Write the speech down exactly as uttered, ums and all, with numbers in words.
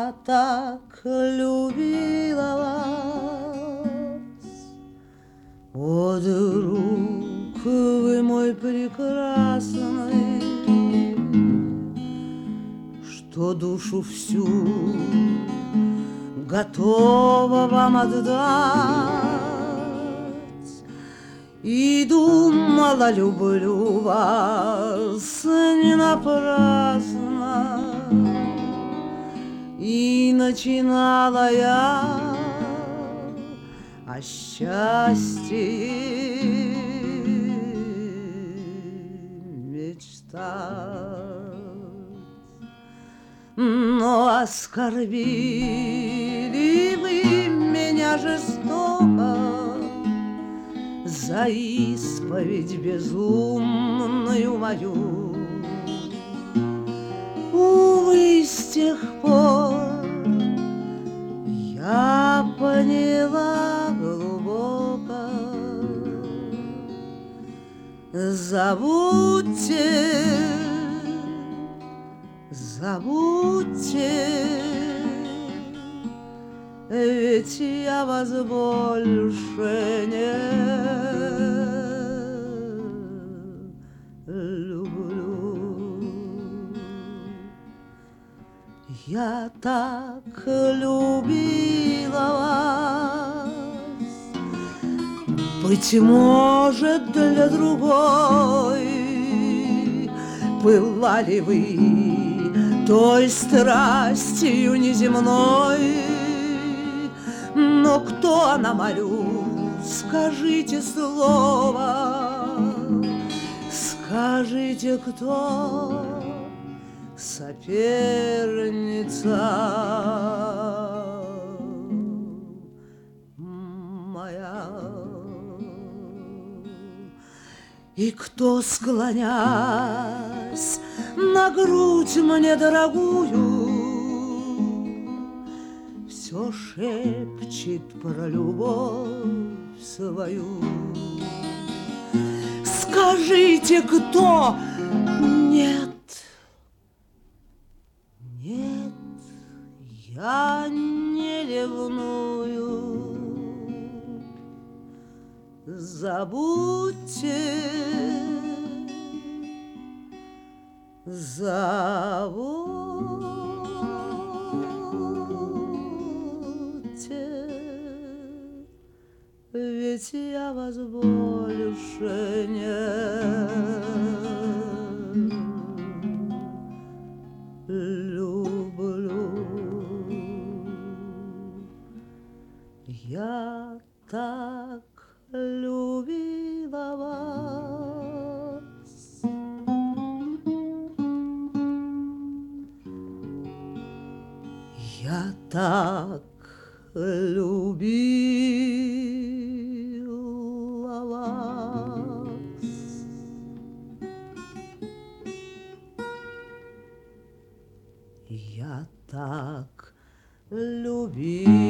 Я так любила вас, о, друг вы мой прекрасный, что душу всю готова вам отдать. И думала, люблю вас не напрасно, и начинала я о счастье мечтать. Но оскорбили вы меня жестоко за исповедь безумную мою. Увы, с тех пор я поняла глубоко: забудьте, забудьте, ведь я вас больше не люблю. Я так любила вас, быть может, для другой пылали вы той страстью неземной. Но кто она, молю, скажите слово, скажите, кто соперница моя? И кто, склонясь на грудь мне дорогую, все шепчет про любовь свою? Скажите, кто? Нет, нет, я не ревную. Забудьте, забудьте, ведь я вас больше не люблю. Я так любила вас. Я так любила вас. Я так любила.